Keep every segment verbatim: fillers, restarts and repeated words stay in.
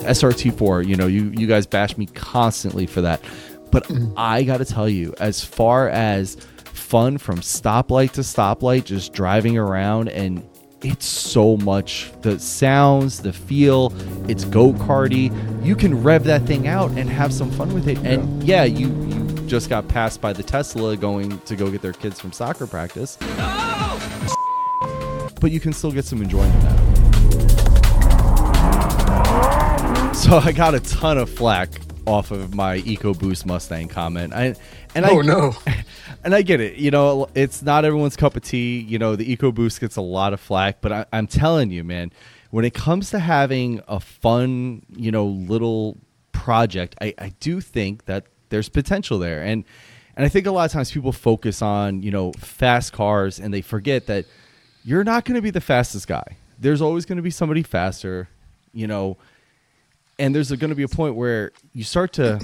S R T four, you know, you, you guys bash me constantly for that. But mm-hmm. I got to tell you, as far as fun from stoplight to stoplight, just driving around, and it's so much, the sounds, the feel, it's go-karty. You can rev that thing out and have some fun with it. And yeah, you, you just got passed by the Tesla going to go get their kids from soccer practice. No! But you can still get some enjoyment out of it. So I got a ton of flack off of my EcoBoost Mustang comment. I, and oh, I, no. And I get it. You know, it's not everyone's cup of tea. You know, the EcoBoost gets a lot of flack. But I, I'm telling you, man, when it comes to having a fun, you know, little project, I, I do think that there's potential there. And and I think a lot of times people focus on, you know, fast cars, and they forget that you're not going to be the fastest guy. There's always going to be somebody faster, you know. And there's going to be a point where you start to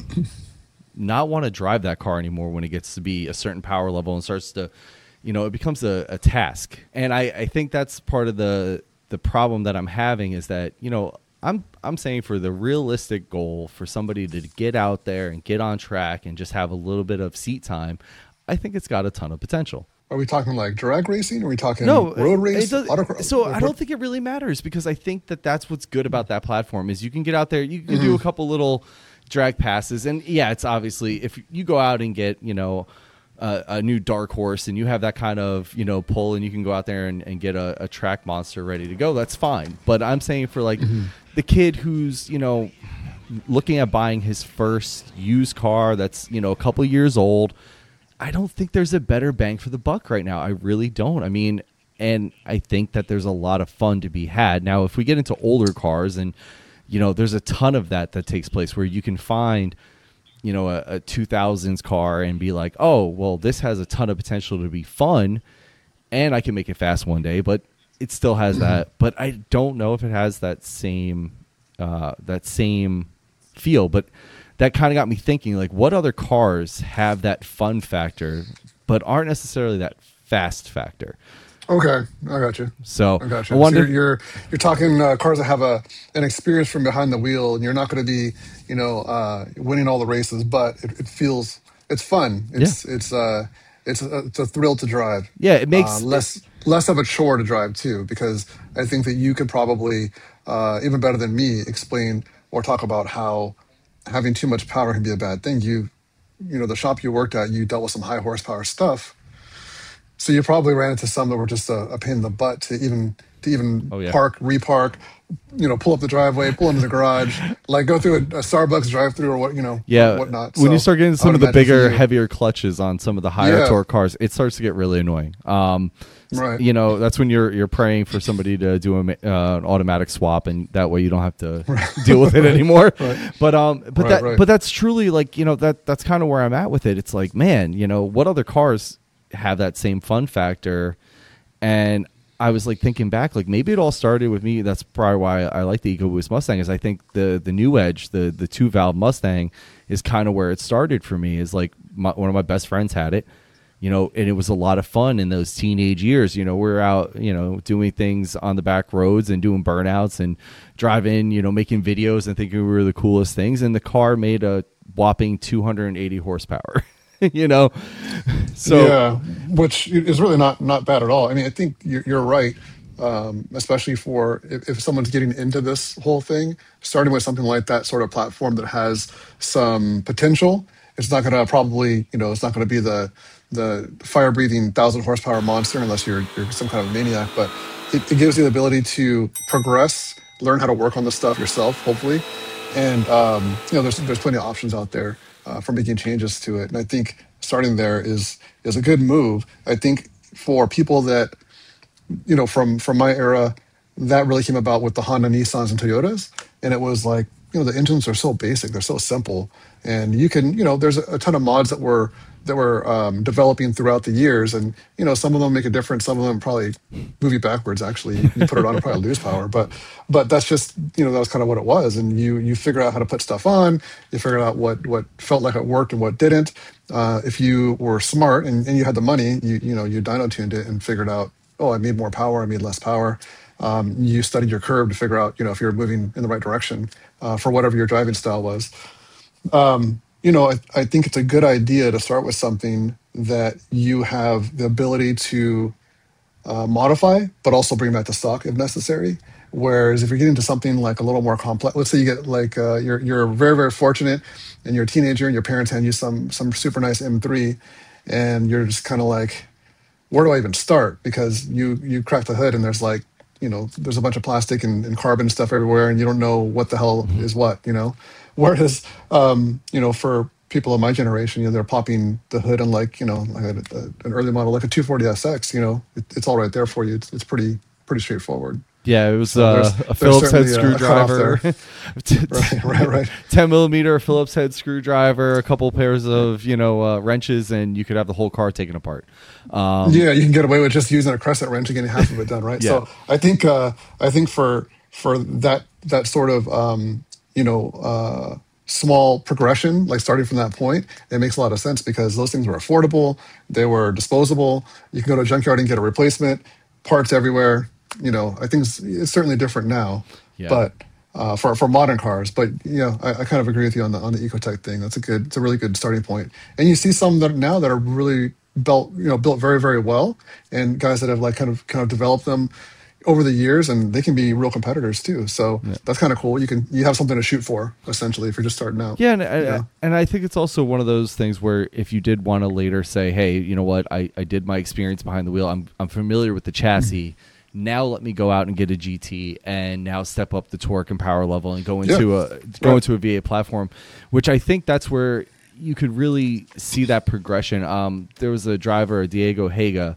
not want to drive that car anymore when it gets to be a certain power level and starts to, you know, it becomes a, a task. And I, I think that's part of the the problem that I'm having is that, you know, I'm I'm saying for the realistic goal for somebody to get out there and get on track and just have a little bit of seat time, I think it's got a ton of potential. Are we talking like drag racing? Are we talking no, road race? Autocross? So I don't think it really matters, because I think that that's what's good about that platform is you can get out there, you can mm-hmm. do a couple little drag passes, and yeah, it's obviously if you go out and get, you know, uh, a new dark horse and you have that kind of, you know, pull, and you can go out there and, and get a, a track monster ready to go, that's fine. But I'm saying for like mm-hmm. the kid who's, you know, looking at buying his first used car that's, you know, a couple years old, I don't think there's a better bang for the buck right now. I really don't. I mean, and I think that there's a lot of fun to be had. Now, if we get into older cars, and, you know, there's a ton of that that takes place where you can find, you know, a, a two thousands car and be like, oh, well, this has a ton of potential to be fun, and I can make it fast one day, but it still has that. But I don't know if it has that same, uh, that same feel. But that kind of got me thinking, like, what other cars have that fun factor but aren't necessarily that fast factor? Okay, I got you. So I got you. I wonder, so you're, you're you're talking uh, cars that have a an experience from behind the wheel, and you're not going to be, you know, uh, winning all the races, but it, it feels it's fun. It's yeah. it's uh it's a, it's a thrill to drive. Yeah, it makes uh, less less of a chore to drive too, because I think that you could probably uh, even better than me explain or talk about how having too much power can be a bad thing. You, you know, the shop you worked at, you dealt with some high horsepower stuff, so you probably ran into some that were just a, a pain in the butt to even to even oh, yeah. park, repark, you know, pull up the driveway, pull into the garage, like go through a, a Starbucks drive-through or what, you know, yeah, whatnot. When so you start getting some of the bigger, heavier clutches on some of the higher yeah. torque cars, it starts to get really annoying. Um, right. You know, that's when you're you're praying for somebody to do a, uh, an automatic swap, and that way you don't have to right. deal with it right. anymore. Right. But um, but right, that right. but that's truly like, you know, that that's kind of where I'm at with it. It's like, man, you know, what other cars have that same fun factor? And I was like thinking back, like maybe it all started with me. That's probably why I like the EcoBoost Mustang, is I think the the new Edge, the the two valve Mustang, is kind of where it started for me. Is like my, one of my best friends had it, you know, and it was a lot of fun in those teenage years. You know, we we're out, you know, doing things on the back roads and doing burnouts and driving, you know, making videos and thinking we were the coolest things. And the car made a whopping two hundred eighty horsepower. You know, so yeah, which is really not not bad at all. I mean, I think you're, you're right, um, especially for if, if someone's getting into this whole thing, starting with something like that sort of platform that has some potential. It's not going to probably, you know, it's not going to be the the fire breathing thousand horsepower monster unless you're you're some kind of maniac. But it, it gives you the ability to progress, learn how to work on the stuff yourself, hopefully, and um, you know, there's there's plenty of options out there. Uh, for making changes to it. And I think starting there is is a good move. I think for people that, you know, from from my era, that really came about with the Honda, Nissans, and Toyotas. And it was like, you know, the engines are so basic, they're so simple. And you can, you know, there's a, a ton of mods that were that were um, developing throughout the years. And, you know, some of them make a difference. Some of them probably move you backwards, actually. You, you put it on and probably lose power. But but that's just, you know, that was kind of what it was. And you you figure out how to put stuff on. You figure out what what felt like it worked and what didn't. Uh, if you were smart and, and you had the money, you you know, you dyno tuned it and figured out, oh, I made more power, I made less power. Um, you studied your curve to figure out, you know, if you're moving in the right direction uh, for whatever your driving style was. Um, you know, I, I think it's a good idea to start with something that you have the ability to uh, modify, but also bring back to stock if necessary. Whereas if you're getting to something like a little more complex, let's say you get like uh, you're you're very very fortunate, and you're a teenager, and your parents hand you some some super nice M three, and you're just kind of like, where do I even start? Because you you crack the hood and there's like, you know, there's a bunch of plastic and, and carbon stuff everywhere, and you don't know what the hell Mhm. is what, you know. Whereas, um, you know, for people of my generation, you know, they're popping the hood on like, you know, like a, a, an early model like a two forty S X, you know, it, it's all right there for you. It's, it's pretty pretty straightforward. Yeah, it was So uh, there's a there's Phillips head certainly a, a cutoff screwdriver, there. Right, right, right. ten millimeter Phillips head screwdriver, a couple pairs of you know uh, wrenches, and you could have the whole car taken apart. Um, Yeah, you can get away with just using a crescent wrench and getting half of it done, right? yeah, So I think uh, I think for for that that sort of um, you know uh, small progression, like starting from that point, it makes a lot of sense because those things were affordable, they were disposable. You can go to a junkyard and get a replacement, parts everywhere. You know, I think it's, it's certainly different now, yeah. but uh, for for modern cars. But you know, I, I kind of agree with you on the on the Ecotech thing. That's a good, it's a really good starting point. And you see some that now that are really built, you know, built very very well, and guys that have like kind of kind of developed them over the years, and they can be real competitors too. So Yeah. that's kind of cool. You can you have something to shoot for essentially if you're just starting out. Yeah, and You I, know. and I think it's also one of those things where if you did want to later say, hey, you know what, I, I did my experience behind the wheel. I'm I'm familiar with the chassis. Now let me go out and get a G T and now step up the torque and power level and go into Yeah. a go Right. into a V eight platform, which I think that's where you could really see that progression. Um, there was a driver, Diego Haga,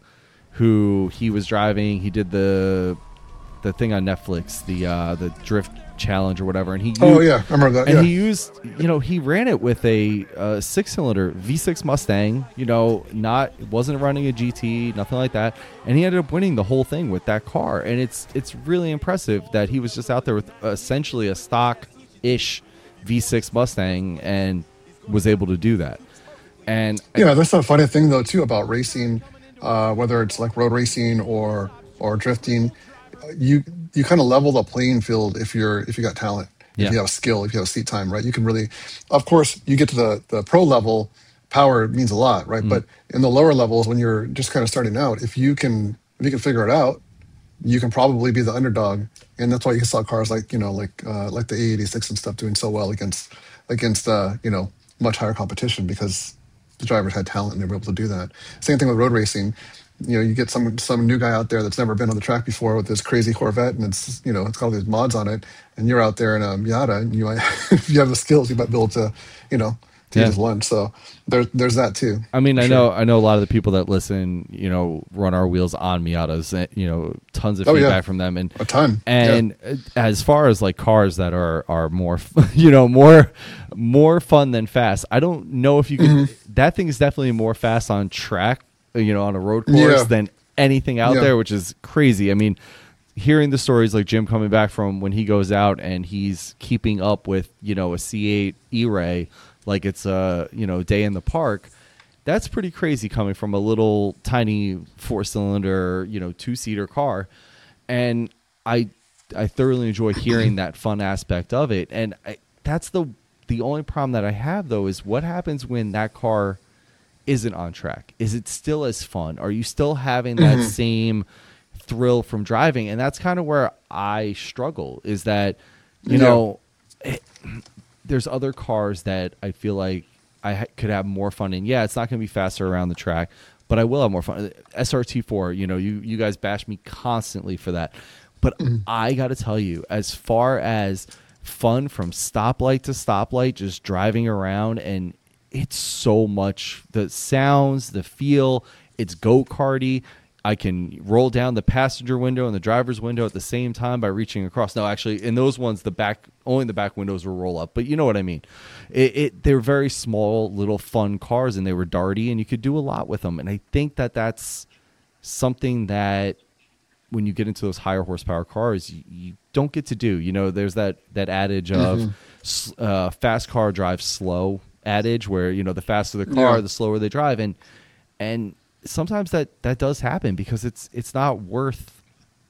who he was driving. He did the the thing on Netflix, the uh, the drift challenge or whatever, and he Oh used, yeah, I remember that. and Yeah. he used, you know, he ran it with a uh, six-cylinder V six Mustang. You know, not wasn't running a G T, nothing like that, and he ended up winning the whole thing with that car. And it's it's really impressive that he was just out there with essentially a stock-ish V six Mustang and was able to do that. And Yeah, that's the funny thing though too about racing, uh, whether it's like road racing or or drifting. You you kind of level the playing field if you're if you got talent, if yeah, you have skill, if you have seat time, right? You can really, of course, you get to the the pro level, power means a lot, right? mm, But in the lower levels, when you're just kind of starting out, if you can if you can figure it out, you can probably be the underdog, and that's why you saw cars like you know like uh, like the A eighty-six and stuff doing so well against against uh, you know much higher competition because the drivers had talent and they were able to do that. Same thing with road racing. You know, you get some some new guy out there that's never been on the track before with this crazy Corvette, and it's you know it's got all these mods on it, and you're out there in a Miata, and you might, if you have the skills, you might be able to you know to yeah. use lunch. So there's there's that too. I mean, For I sure. know, I know a lot of the people that listen, you know, run our wheels on Miatas. and, You know, tons of Oh yeah, feedback from them, and a ton. Yeah. and uh, as far as like cars that are are more, you know, more more fun than fast. I don't know if you can. hmm That thing is definitely more fast on track, uh, you know, on a road course Yeah. than anything out Yeah. there, which is crazy. I mean, hearing the stories like Jim coming back from when he goes out and he's keeping up with, you know, a C eight E-Ray like it's a, you know, day in the park. That's pretty crazy coming from a little tiny four-cylinder, you know, two-seater car. And I I thoroughly enjoy hearing that fun aspect of it. And I, that's the the only problem that I have though is what happens when that car isn't on track? Is it still as fun? Are you still having that hmm same thrill from driving? And that's kind of where I struggle is that, you Yeah. know, it, there's other cars that I feel like I ha- could have more fun in. Yeah, it's not going to be faster around the track, but I will have more fun. S R T four, you know, you, you guys bash me constantly for that. But Mhm. I got to tell you, as far as fun from stoplight to stoplight, just driving around, and it's so much, the sounds, the feel, it's go-karty. I can roll down the passenger window and the driver's window at the same time by reaching across. No, actually, in those ones, the back only the back windows will roll up. But you know what I mean. It, it they're very small, little fun cars, and they were darty, and you could do a lot with them. And I think that that's something that when you get into those higher horsepower cars, you, you don't get to do. You know, there's that that adage of hmm s- uh, fast car drives slow adage, where you know the faster the car, Yeah. the slower they drive, and and sometimes that that does happen because it's it's not worth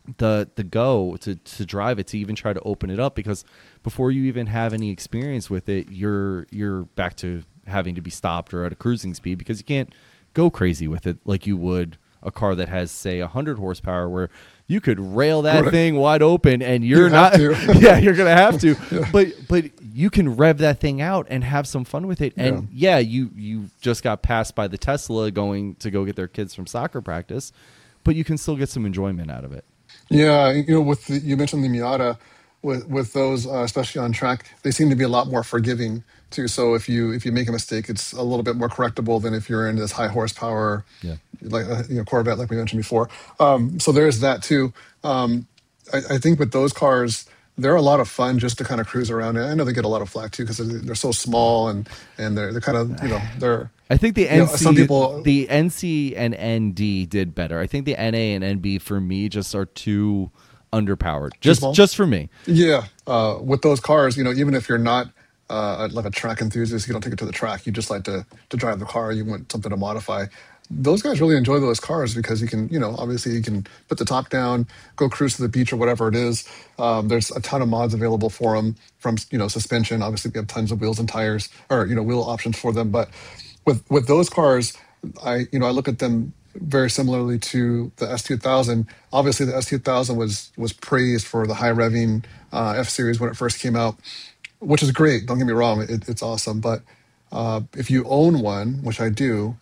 the the go to to drive it, to even try to open it up, because before you even have any experience with it, you're you're back to having to be stopped or at a cruising speed, because you can't go crazy with it like you would a car that has, say, one hundred horsepower, where you could rail that Right. thing wide open and you're You not have to. yeah, you're gonna have to. Yeah. But but you can rev that thing out and have some fun with it. And yeah, you you just got passed by the Tesla going to go get their kids from soccer practice, but you can still get some enjoyment out of it. Yeah, you know, with the, you mentioned the Miata, with with those, uh, especially on track, they seem to be a lot more forgiving too. So if you if you make a mistake, it's a little bit more correctable than if you're in this high horsepower, Yeah. like uh, you know, Corvette, like we mentioned before. Um, so there's that too. Um, I, I think with those cars, they're a lot of fun just to kind of cruise around. And I know they get a lot of flack too because they're, they're so small and and they're they're kind of you know they're I think the you know, N C, some people the N C and N D did better. I think the N A and N B for me just are too underpowered. Just small? just for me. Yeah, uh, with those cars, you know, even if you're not uh, like a track enthusiast, you don't take it to the track. You just like to to drive the car. You want something to modify. Those guys really enjoy those cars because you can, you know, obviously you can put the top down, go cruise to the beach or whatever it is. Um, there's a ton of mods available for them, from you know suspension. Obviously, we have tons of wheels and tires, or you know, wheel options for them. But with with those cars, I you know I look at them very similarly to the S two thousand. Obviously, the S two thousand was was praised for the high revving uh, F series when it first came out, which is great. Don't get me wrong; it, it's awesome. But uh, if you own one, which I do,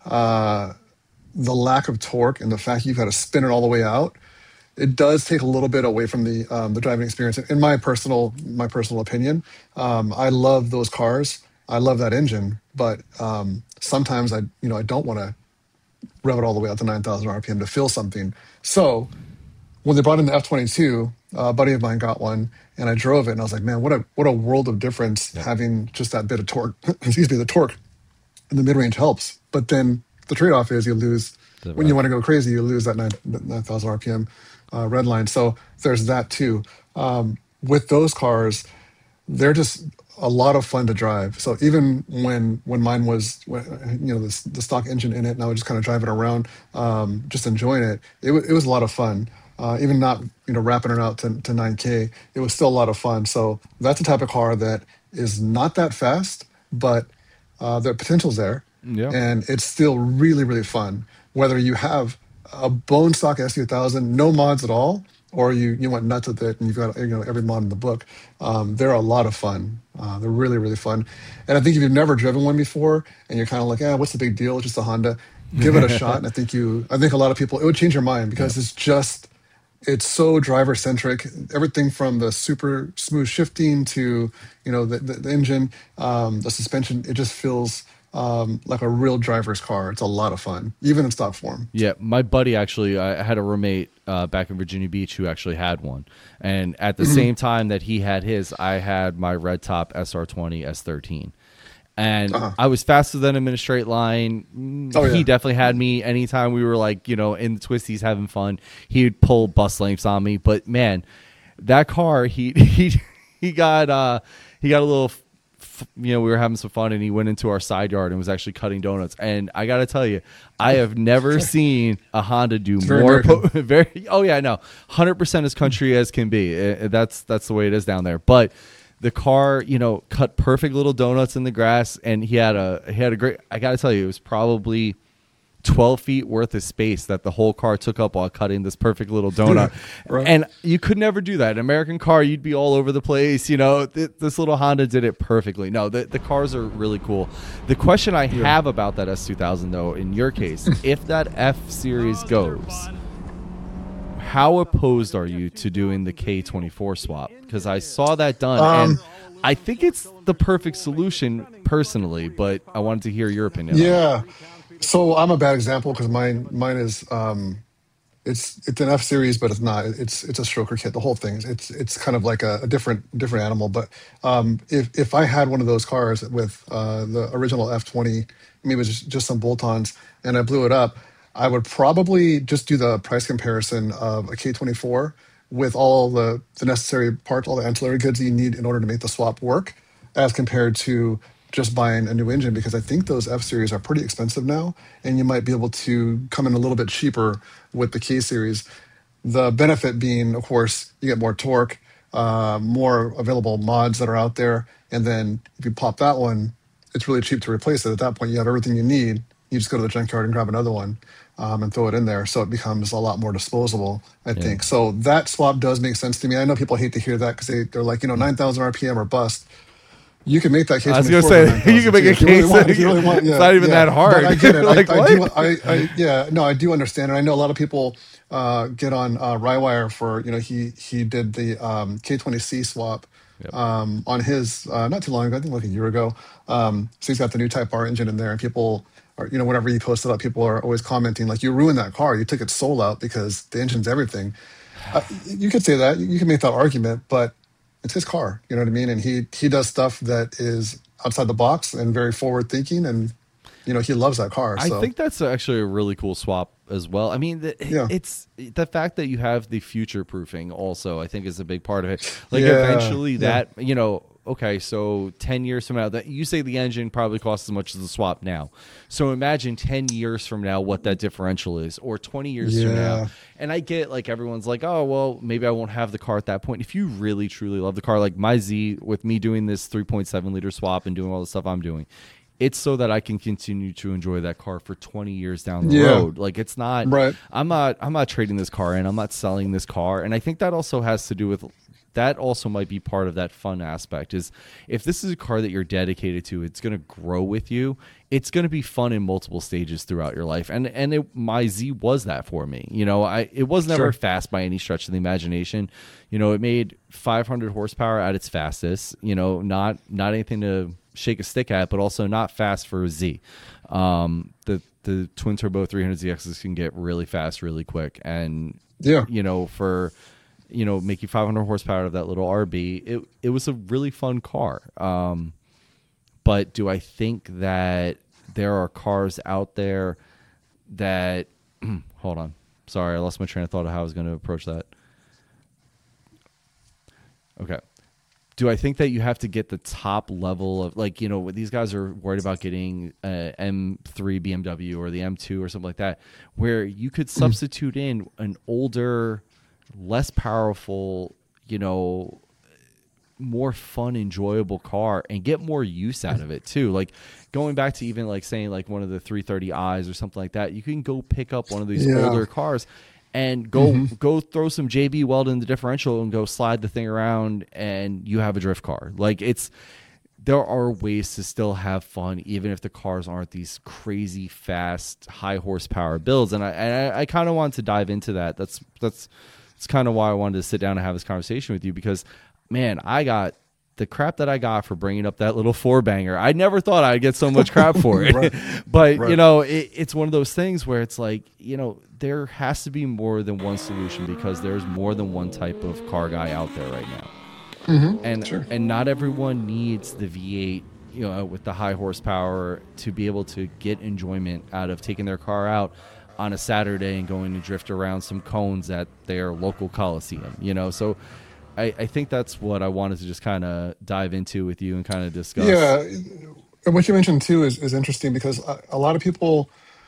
uh, the lack of torque and the fact you've got to spin it all the way out, it does take a little bit away from the um, the driving experience. In my personal my personal opinion, um, I love those cars. I love that engine, but um, sometimes I you know I don't want to rev it all the way out to nine thousand R P M to feel something. So when they brought in the F twenty-two, uh, a buddy of mine got one, and I drove it, and I was like, man, what a what a world of difference Yeah. having just that bit of torque. Excuse me, the torque in the mid range helps, but then the trade off is you lose The when you rev. want to go crazy. You lose that nine nine thousand R P M uh, red line. So there's that too. Um, with those cars, they're just a lot of fun to drive. So even when when mine was when- you know the, the stock engine in it, and I would just kind of drive it around, um, just enjoying it. It, wa- it was a lot of fun. Uh, even not you know wrapping it out to, to nine K, it was still a lot of fun. So that's the type of car that is not that fast, but uh, the potential's there, Yeah. and it's still really really fun. Whether you have a bone stock S two thousand, no mods at all, or you you went nuts with it and you've got you know every mod in the book. Um, they're a lot of fun. Uh, they're really really fun. And I think if you've never driven one before and you're kind of like, yeah, what's the big deal? It's just a Honda. Give it a shot. And I think you, I think a lot of people, it would change your mind because Yep. it's just, it's so driver centric. Everything from the super smooth shifting to you know the the, the engine, um, the suspension. It just feels um, like a real driver's car. It's a lot of fun, even in stock form. Yeah, my buddy actually, I had a roommate uh, back in Virginia Beach who actually had one, and at the same time that he had his, I had my red top S R twenty S thirteen, and Uh-huh. I was faster than him in a straight line. Mm, Oh, yeah. He definitely had me anytime we were like you know in the twisties having fun. He would pull bus lengths on me, but man, that car he he he got uh he got a little. f- You know, we were having some fun, and he went into our side yard and was actually cutting donuts. And I got to tell you, I have never seen a Honda do It's very more. American. Po- very, oh yeah, no, hundred percent as country as can be. Uh, that's that's the way it is down there. But the car, you know, cut perfect little donuts in the grass, and he had a he had a great. I got to tell you, it was probably twelve feet worth of space that the whole car took up while cutting this perfect little donut. Right. And you could never do that. An American car, you'd be all over the place. You know, Th- this little Honda did it perfectly. No, the, the cars are really cool. The question I have about that S two thousand, though, in your case, if that F series goes, how opposed are you to doing the K twenty-four swap? Because I saw that done, Um, and I think it's the perfect solution personally, but I wanted to hear your opinion on it. Yeah. So I'm a bad example because mine mine is um, it's it's an F series, but it's not. It's it's a stroker kit. The whole thing is it's it's kind of like a, a different different animal. But um, if if I had one of those cars with uh, the original F twenty, maybe it was just, just some bolt-ons, and I blew it up, I would probably just do the price comparison of a K twenty-four with all the the necessary parts, all the ancillary goods that you need in order to make the swap work, as compared to just buying a new engine, because I think those F series are pretty expensive now, and you might be able to come in a little bit cheaper with the K series. The benefit being, of course, you get more torque, uh, more available mods that are out there, and then if you pop that one, it's really cheap to replace it. At that point, you have everything you need. You just go to the junkyard and grab another one, um, and throw it in there, so it becomes a lot more disposable, I Yeah. think. So that swap does make sense to me. I know people hate to hear that because they, they're like, you know, nine thousand R P M or bust. You can make that I K was gonna twenty-four for say you can nine thousand make too a if you really case. want. If you really want, It's yeah, not even yeah. that But hard. I get it. Like I, I do. what? I, I, yeah. No, I do understand, and I know a lot of people uh, get on uh, Rywire for, you know, he he did the um, K twenty C swap Yep. um, on his uh, not too long ago. I think like a year ago. Um, so he's got the new Type R engine in there, and people are, you know, whenever he posted up, people are always commenting like, "You ruined that car. You took its soul out because the engine's everything." Uh, you could say that. You can make that argument, but it's his car. You know what I mean? And he he does stuff that is outside the box and very forward thinking, and you know he loves that car. I So think that's actually a really cool swap as well. I mean, the, yeah, it's the fact that you have the future proofing also, I think, is a big part of it. Like yeah, eventually yeah, that, you know, okay, so ten years from now, that you say the engine probably costs as much as the swap now. So imagine ten years from now what that differential is, or twenty years from now. yeah, And I get like everyone's like, oh, well, maybe I won't have the car at that point. If you really, truly love the car, like my Z, with me doing this three point seven liter swap and doing all the stuff I'm doing, it's so that I can continue to enjoy that car for twenty years down the yeah. road. Like it's not, Right. I'm not, I'm not trading this car in. I'm not selling this car. And I think that also has to do with, that also might be part of that fun aspect is if this is a car that you're dedicated to, it's going to grow with you. It's going to be fun in multiple stages throughout your life. And, and it, my Z was that for me. You know, I, it was never Sure. fast by any stretch of the imagination. You know, it made five hundred horsepower at its fastest, you know, not, not anything to shake a stick at, but also not fast for a Z. Um, the, the twin turbo three hundred Z Xs can get really fast, really quick. And, Yeah. you know, for, you know, making five hundred horsepower of that little R B, it it was a really fun car. Um, but do I think that there are cars out there that, hold on, sorry, I lost my train of thought of how I was going to approach that. Okay. Do I think that you have to get the top level of, like, you know, these guys are worried about getting a M three B M W or the M two or something like that, where you could substitute in an older, less powerful, you know, more fun, enjoyable car and get more use out of it too. Like going back to even like saying like one of the three thirty I's or something like that, you can go pick up one of these Yeah. older cars and go go throw some J B weld in the differential and go slide the thing around and you have a drift car. Like it's, there are ways to still have fun even if the cars aren't these crazy fast high horsepower builds. And I and I, I kind of want to dive into that. That's that's it's kind of why I wanted to sit down and have this conversation with you because, man, I got the crap that I got for bringing up that little four banger. I never thought I'd get so much crap for it. Right. But, Right. you know, it, it's one of those things where it's like, you know, there has to be more than one solution because there's more than one type of car guy out there right now. And Sure. and not everyone needs the V eight, you know, with the high horsepower to be able to get enjoyment out of taking their car out on a Saturday and going to drift around some cones at their local coliseum, you know. So I, I think that's what I wanted to just kind of dive into with you and kind of discuss. Yeah. And what you mentioned too is, is interesting because a, a lot of people,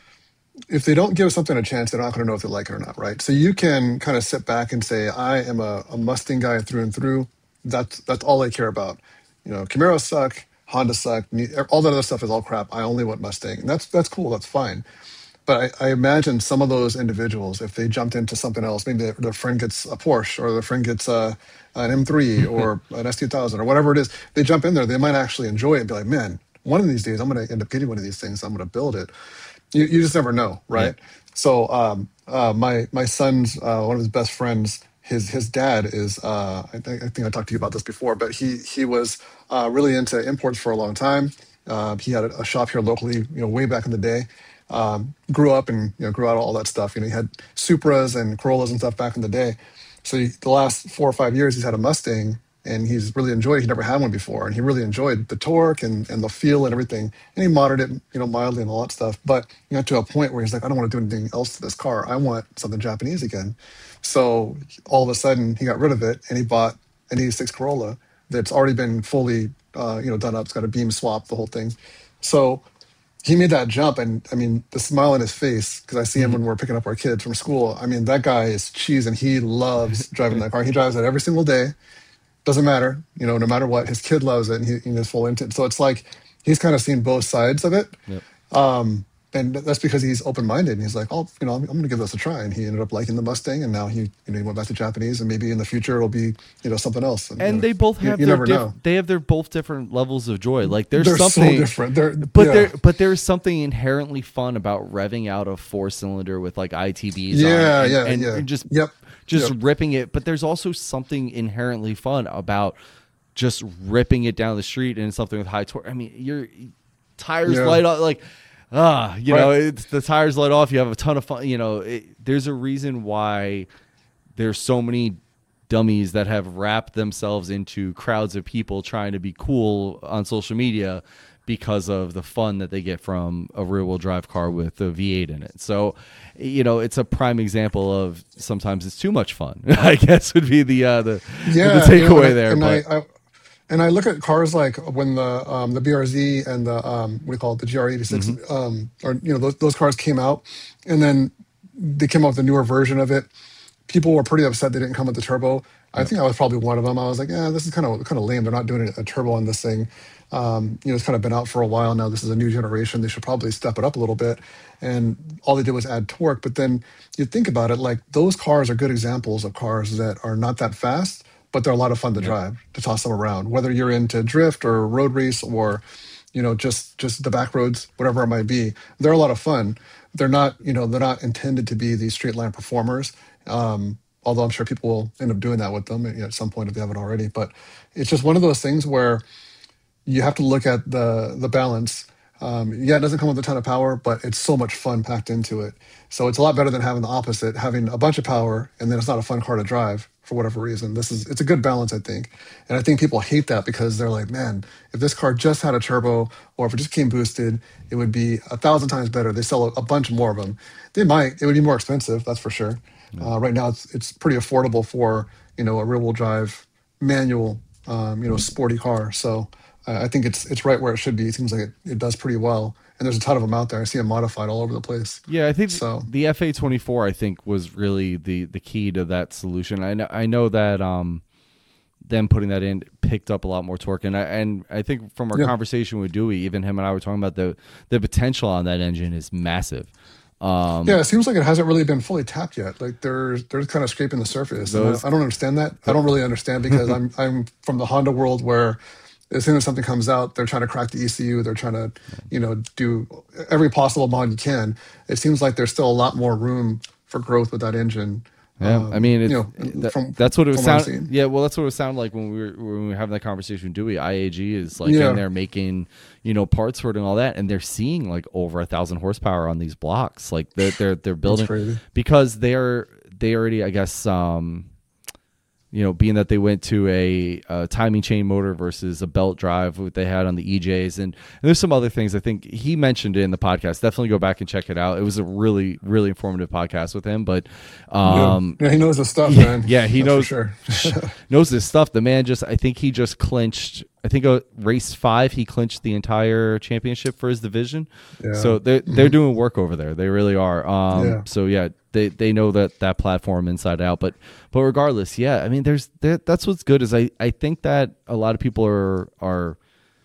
if they don't give something a chance, they're not going to know if they like it or not, right? So you can kind of sit back and say, I am a, a Mustang guy through and through. That's that's all I care about. You know, Camaros suck, Honda suck, ne- all that other stuff is all crap. I only want Mustang. And that's that's cool. That's fine. But I, I imagine some of those individuals, if they jumped into something else, maybe their, their friend gets a Porsche or their friend gets a, an M three or an S two thousand or whatever it is, they jump in there, they might actually enjoy it and be like, man, one of these days I'm going to end up getting one of these things. I'm going to build it. You, you just never know, Yeah. right? So um, uh, my my son's uh, one of his best friends, his his dad is uh, I, think, I think I talked to you about this before, but he he was uh, really into imports for a long time. Uh, he had a, a shop here locally, you know, way back in the day. Um, grew up and you know grew out all that stuff. You know, he had Supras and Corollas and stuff back in the day. So he, the last four or five years, he's had a Mustang, and he's really enjoyed it. He never had one before, and he really enjoyed the torque and, and the feel and everything. And he modded it, you know, mildly and all that stuff. But he got to a point where he's like, I don't want to do anything else to this car. I want something Japanese again. So all of a sudden, he got rid of it, and he bought an eighty-six Corolla that's already been fully, uh, you know, done up. It's got a beam swap, the whole thing. So he made that jump, and I mean the smile on his face because I see him Mhm. when we're picking up our kids from school. I mean that guy is cheese, and he loves driving that car. He drives it every single day. Doesn't matter, you know, no matter what. His kid loves it, and he, he's full into it. So it's like he's kind of seen both sides of it. Yep. Um, and that's because he's open minded. And he's like, oh, you know, I'm, I'm going to give this a try. And he ended up liking the Mustang, and now he, you know, he went back to Japanese, and maybe in the future it'll be, you know, something else. And, you And know, they both you, have you their never diff- know. they have their both different levels of joy. Like there's They're something so different. They're, but yeah, there but there's something inherently fun about revving out a four cylinder with like I T Bs yeah, on it and, yeah, and, yeah. and just Yep, just yep. ripping it. But there's also something inherently fun about just ripping it down the street and something with high torque. I mean, your tires Yeah. light up like ah, you Right. know, it's the tires light off. You have a ton of fun. You know, it, there's a reason why there's so many dummies that have wrapped themselves into crowds of people trying to be cool on social media because of the fun that they get from a rear-wheel drive car with a V eight in it. So, you know, it's a prime example of sometimes it's too much fun. I guess would be the uh, the, Yeah, the you know, takeaway and I, there. and But I, I and I look at cars like when the um, the B R Z and the um, what do you call it, the G R eighty-six, Mhm. um, or you know those those cars came out, and then they came out with a newer version of it. People were pretty upset they didn't come with the turbo. I Yep. think I was probably one of them. I was like, yeah, this is kind of kind of lame. They're not doing a turbo on this thing. Um, you know, it's kind of been out for a while now. This is a new generation. They should probably step it up a little bit. And all they did was add torque. But then you think about it, like those cars are good examples of cars that are not that fast, but they're a lot of fun to Yep. drive, to toss them around. Whether you're into drift or road race or, you know, just just the back roads, whatever it might be, they're a lot of fun. They're not, you know, they're not intended to be these straight line performers. Um, although I'm sure people will end up doing that with them, you know, at some point if they haven't already. But it's just one of those things where you have to look at the the balance. Um, yeah, it doesn't come with a ton of power, but it's so much fun packed into it. So it's a lot better than having the opposite, having a bunch of power and then it's not a fun car to drive for whatever reason. This is it's a good balance, I think. And I think people hate that because they're like, man, if this car just had a turbo or if it just came boosted, it would be a thousand times better. They sell a, a bunch more of them. They might. It would be more expensive, that's for sure. Uh, right now, it's it's pretty affordable for you know a rear wheel drive manual, um, you know, sporty car. So uh, I think it's it's right where it should be. It seems like it, it does pretty well, and there's a ton of them out there. I see them modified all over the place. Yeah, I think So the F A twenty-four I think was really the the key to that solution. I know I know that um them putting that in picked up a lot more torque, and I and I think from our yeah, conversation with Dewey, even him and I were talking about the the potential on that engine is massive. yeah, Um, it seems like it hasn't really been fully tapped yet. Like they're they're kind of scraping the surface, and I, those I don't understand that. I don't really understand because I'm I'm from the Honda world where as soon as something comes out, they're trying to crack the E C U. They're trying to, you know, do every possible mod you can. It seems like there's still a lot more room for growth with that engine. Yeah, I Um, mean, you it's know, that, from that's what it was from what I'm sound. seeing. Yeah, well, that's what it sounded like when we were when we were having that conversation with Dewey. I A G is like in Yeah, there making you know parts for it and all that, and they're seeing like over a thousand horsepower on these blocks. Like they're they're they're that's building crazy. because they're they already I guess um you know being that they went to a, a timing chain motor versus a belt drive what they had on the E Js and, and there's some other things I think he mentioned it in the podcast. Definitely go back and check it out. It was a really really informative podcast with him, but Yeah, um yeah, he knows his stuff, yeah, man. yeah, he That's for knows sure. knows this stuff. The man just, I think he just clinched. I think a race five, he clinched the entire championship for his division. Yeah, So they're they're doing work over there. They really are. Um, yeah. so yeah, they they know that that platform inside out. But but regardless, yeah, I mean, there's there, that's what's good is I I think that a lot of people are are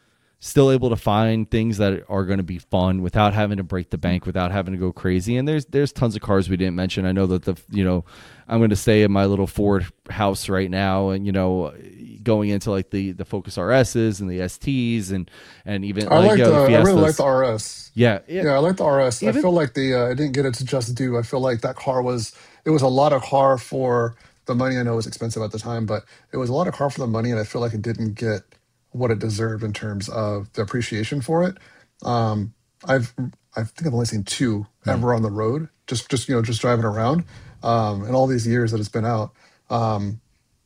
still able to find things that are going to be fun without having to break the bank, without having to go crazy. And there's there's tons of cars we didn't mention. I know that the you know I'm going to stay in my little Ford house right now, and you know going into like the the Focus R S's and the S Ts and and even I like like yeah, the. the I really like Fiestas. the R S. Yeah, yeah, Yeah, I like the R S. I even feel like the uh, it didn't get its just due. I feel like that car was it was a lot of car for the money. I know it was expensive at the time, but it was a lot of car for the money, and I feel like it didn't get what it deserved in terms of the appreciation for it. Um, I've I think I've only seen two mm, ever on the road, just just you know just driving around, um, in all these years that it's been out. Um,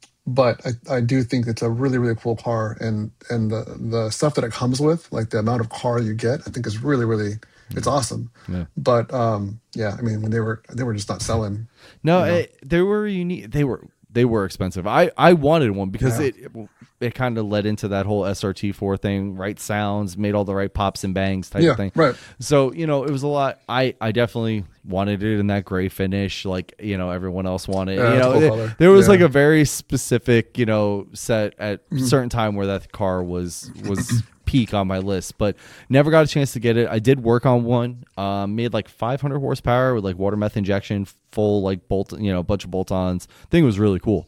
but I, I do think it's a really really cool car, and and the the stuff that it comes with, like the amount of car you get, I think is really really it's mm, awesome. yeah. But um, yeah, I mean when they were they were just not selling, No, you know. eh, they were unique. They were they were expensive. I, I wanted one because Yeah. it it, it kind of led into that whole S R T four thing, right sounds, made all the right pops and bangs type Yeah, of thing. right. So, you know, it was a lot. I, I definitely wanted it in that gray finish, like, you know, everyone else wanted. Yeah, you it's a know, cool there, color. there was Yeah. like a very specific, you know, set at Mm-hmm. certain time where that car was was peak on my list, but never got a chance to get it. I did work on one, um, made like five hundred horsepower with like water meth injection, full like bolt, you know, bunch of bolt-ons. Thing was really cool.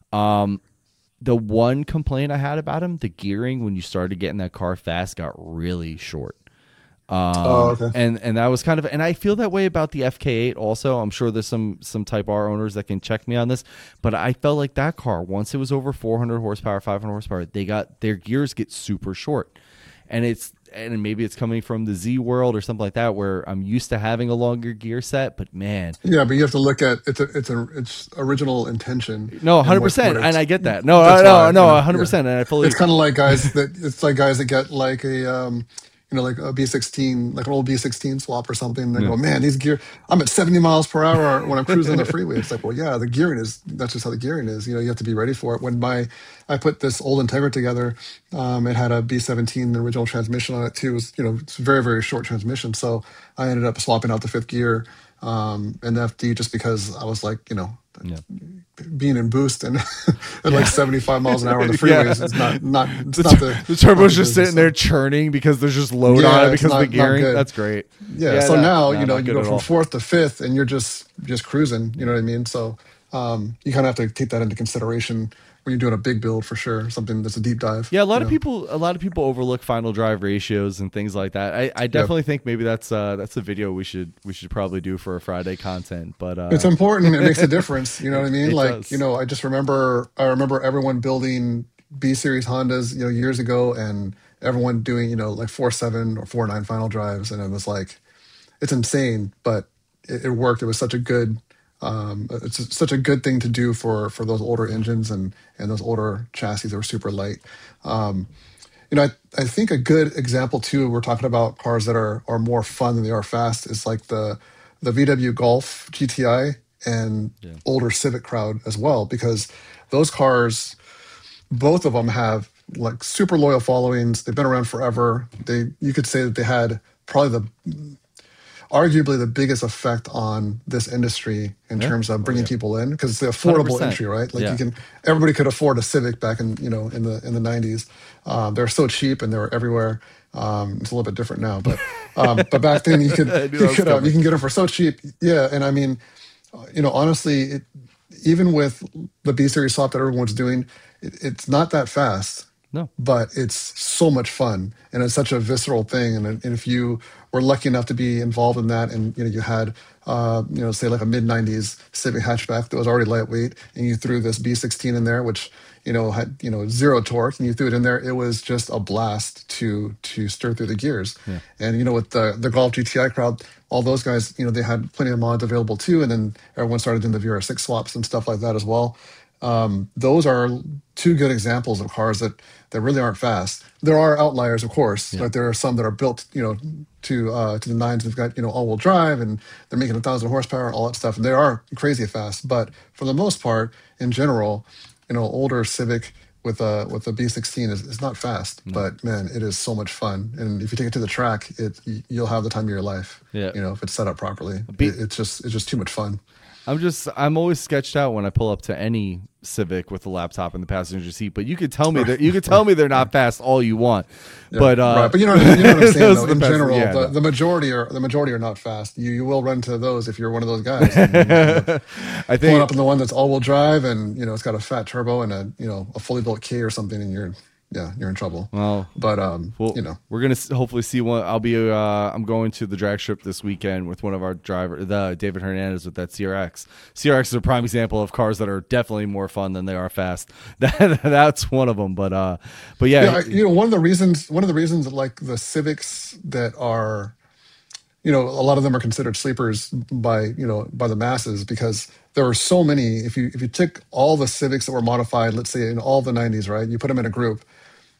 Um, the one complaint I had about him, the gearing when you started getting that car fast got really short. Um, Oh, okay. and and that was kind of, and I feel that way about the F K eight also. I'm sure there's some some Type R owners that can check me on this, but I felt like that car, once it was over four hundred horsepower, five hundred horsepower, they got their gears get super short, and it's and maybe it's coming from the Z world or something like that, where I'm used to having a longer gear set, but man, Yeah, but you have to look at it's a, it's a it's original intention. no, and hundred what- percent, what it's- and I get that. No, that's no, why, no, you know, hundred yeah. percent, and I fully. It's kind of like guys that it's like guys that get like a um, you know, like a B sixteen, like an old B sixteen swap or something. They Yeah. go, man, these gear, I'm at seventy miles per hour when I'm cruising on the freeway. It's like, well, yeah, the gearing is, that's just how the gearing is. You know, you have to be ready for it. When my, I put this old Integra together, um, it had a B seventeen, the original transmission on it too. It was, you know, it's a very, very short transmission. So I ended up swapping out the fifth gear, um, and the F D just because I was like, you know, Yeah. being in boost and at like seventy-five miles an hour on the Yeah. freeways is not, not, it's The, not tur- the, the turbo's not the just business. sitting there churning because there's just load Yeah, on it it's because of not- the not gearing. good. That's great. Yeah. so no, now, no, you know, not you good go at from all. fourth to fifth and you're just, just cruising, you know what I mean? So, um, you kind of have to take that into consideration when you're doing a big build for sure. Something that's a deep dive. Yeah, a lot you of know? people, a lot of people overlook final drive ratios and things like that. I, I definitely think maybe that's uh, that's a video we should we should probably do for a Friday content. But uh, It's important. It makes a difference. You know what I mean? It Like, does. you know, I just remember, I remember everyone building B series Hondas, you know, years ago and everyone doing, you know, like four, seven or four, nine final drives. And it was like, it's insane, but it, it worked. It was such a good, um, it's such a good thing to do for, for those older engines and, and those older chassis that were super light. Um, you know, I, I think a good example too, we're talking about cars that are, are more fun than they are fast is like the, the V W Golf G T I and Yeah. older Civic crowd as well, because those cars, both of them have like super loyal followings. They've been around forever. They, you could say that they had probably the, arguably the biggest effect on this industry in Yeah. terms of Oh, bringing yeah. people in because it's the affordable one hundred percent. entry, right? Like Yeah. you can, everybody could afford a Civic back in, you know, in the in the nineties. Um, they're so cheap and they were everywhere. Um, it's a little bit different now, but um, but back then you could I knew that you was could uh, coming. you can get them for so cheap. Yeah, and I mean, uh, you know, honestly, it, even with the B series swap that everyone's doing, it, it's not that fast No. but it's so much fun and it's such a visceral thing. And, and if you were lucky enough to be involved in that, and you know you had, uh, you know, say like a mid nineties Civic hatchback that was already lightweight, and you threw this B sixteen in there, which you know had you know zero torque, and you threw it in there, it was just a blast to to stir through the gears. Yeah. And you know with the the Golf G T I crowd, all those guys, you know, they had plenty of mods available too, and then everyone started doing the V R six swaps and stuff like that as well. Um, those are two good examples of cars that, that really aren't fast. There are outliers, of course. Yeah. Like there are some that are built, you know, to uh, to the nines. They've got you know all-wheel drive and they're making a thousand horsepower, all that stuff, and they are crazy fast. But for the most part, in general, you know, older Civic with a with a B sixteen is, is not fast. But man, it is so much fun. And if you take it to the track, it you'll have the time of your life. Yeah. You know, if it's set up properly, B- it, it's just it's just too much fun. I'm just I'm always sketched out when I pull up to any Civic with a laptop in the passenger seat. But you could tell me that you could tell me they're not fast all you want. Yeah, but uh, right. But you know, you know what I'm saying those though. are the In best- general, yeah, the, no. the majority are the majority are not fast. You you will run to those if you're one of those guys. And, you know, I pulling think up in the one that's all-wheel drive and you know it's got a fat turbo and a you know a fully built K or something, and you're yeah you're in trouble. well, But um, Well, you know, we're gonna s- hopefully see one. I'll be. Uh, I'm going to the drag strip this weekend with one of our driver, the David Hernandez with that C R X. C R X is a prime example of cars that are definitely more fun than they are fast. That that's one of them. But uh, but yeah, yeah, I, you know one of the reasons one of the reasons that like the Civics that are you know a lot of them are considered sleepers by you know by the masses because there are so many. If you if you took all the Civics that were modified, let's say in all the nineties, right, you put them in a group.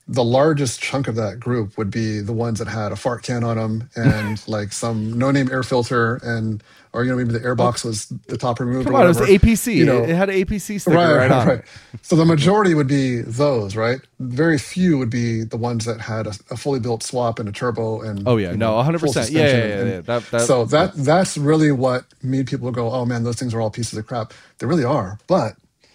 the largest chunk of that group would be the ones that had a fart can on them and like some no-name air filter, and or you know maybe the Oh, airbox was the top removed come or on, it was whatever. A P C. You It, it know, had an A P C sticker right, right right, on right. it. So the majority would be those, right? Very few would be the ones that had a, a fully built swap and a turbo and Oh yeah, you no, know one hundred full percent. Yeah, suspension yeah, and, yeah, and yeah. That that so yeah. that that's really what made people go, oh man, those things are all pieces of crap. They really are, but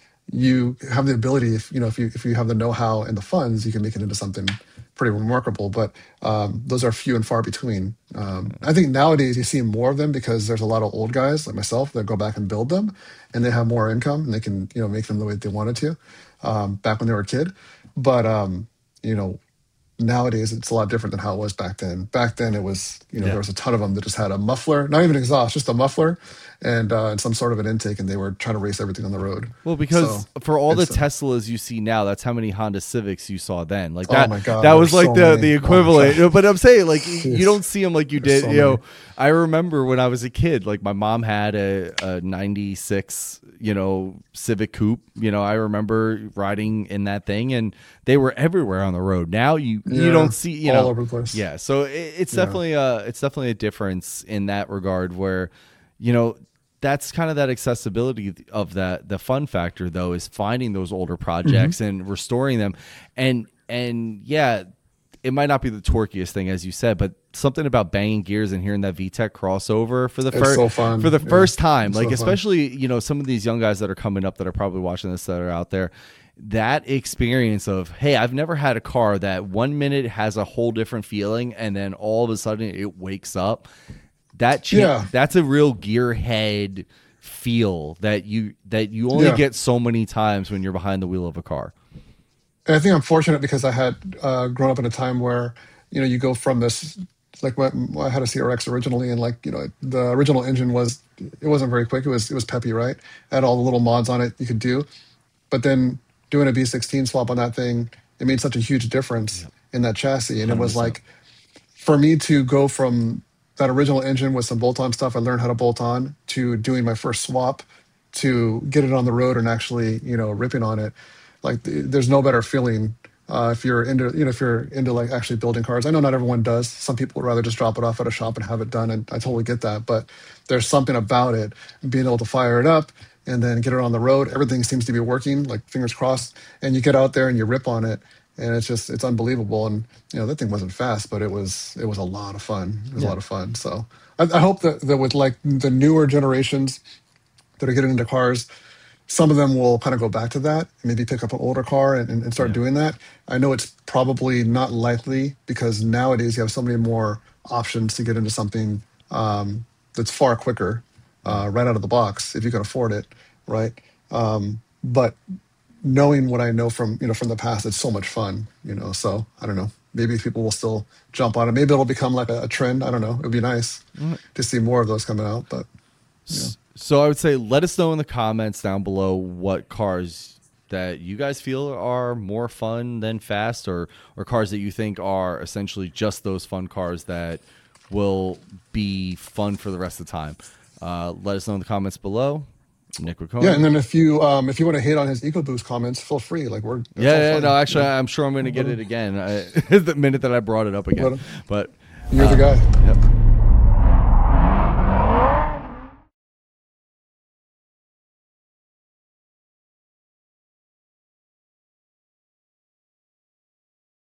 you have the ability, if you know, if you if you have the know-how and the funds, you can make it into something pretty remarkable. But um, those are few and far between. Um, I think nowadays you see more of them because there's a lot of old guys like myself that go back and build them, and they have more income and they can you know make them the way they wanted to um, back when they were a kid. But um, you know nowadays it's a lot different than how it was back then. Back then it was, you know, there Yeah. was a ton of them that just had a muffler, not even exhaust, just a muffler and uh, and some sort of an intake, and they were trying to race everything on the road. Well, So because for all the it's, uh, Teslas you see now, that's how many Honda Civics you saw then. Like oh that, my God, that was there's like so the many. the Oh my equivalent. God. But I'm saying, like, you Jeez. don't see them like you There's did. so You know, many. I remember when I was a kid, like my mom had a, a ninety-six, you know, Civic Coupe. You know, I remember riding in that thing, and they were everywhere on the road. Now you you Yeah, don't see, you all know, over the place. yeah. So it, it's Yeah. definitely a it's definitely a difference in that regard where, you know, that's kind of that accessibility of that. The fun factor though is finding those older projects and restoring them, and and yeah, it might not be the torquiest thing as you said, but something about banging gears and hearing that V TEC crossover for the It's first so fun. for the Yeah, first time, it's like so fun. especially you know some of these young guys that are coming up that are probably watching this that are out there. That experience of, hey, I've never had a car that one minute has a whole different feeling and then all of a sudden it wakes up. That cha- Yeah. that's a real gearhead feel that you that you only Yeah. get so many times when you're behind the wheel of a car. And I think I'm fortunate because I had uh, grown up in a time where, you know, you go from this, like when I had a C R X originally, and like, you know, the original engine was, it wasn't very quick. It was, it was peppy, right? It had all the little mods on it you could do. But then doing a B sixteen swap on that thing, it made such a huge difference in that chassis. And it was one hundred percent. like, for me to go from that original engine with some bolt-on stuff I learned how to bolt on to doing my first swap to get it on the road and actually, you know, ripping on it, like th- there's no better feeling uh, if you're into, you know, if you're into like actually building cars. I know not everyone does. Some people would rather just drop it off at a shop and have it done, and I totally get that. But there's something about it, being able to fire it up and then get it on the road. Everything seems to be working, like fingers crossed, and you get out there and you rip on it, and it's just it's unbelievable. And you know that thing wasn't fast, but it was it was a lot of fun. It was a Yeah. lot of fun. So I, I hope that that with like the newer generations that are getting into cars, some of them will kind of go back to that, maybe pick up an older car and, and and start Yeah. doing that. I know it's probably not likely because nowadays you have so many more options to get into something um, that's far quicker uh, right out of the box if you can afford it, right? Um, but knowing what I know from you know from the past, it's so much fun, you know. So I don't know. Maybe people will still jump on it. Maybe it'll become like a, a trend. I don't know. It'd be nice to see more of those coming out. But yeah, S- So I would say let us know in the comments down below what cars that you guys feel are more fun than fast, or or cars that you think are essentially just those fun cars that will be fun for the rest of the time. Uh, let us know in the comments below. Nick yeah. Ricone. And then if you um, if you want to hit on his EcoBoost comments, feel free. Like we're it's Yeah, all yeah, fun. no, actually, Yeah. I'm sure I'm going to get Let it him- again I, the minute that I brought it up let again. him- But You're uh, the guy. yep.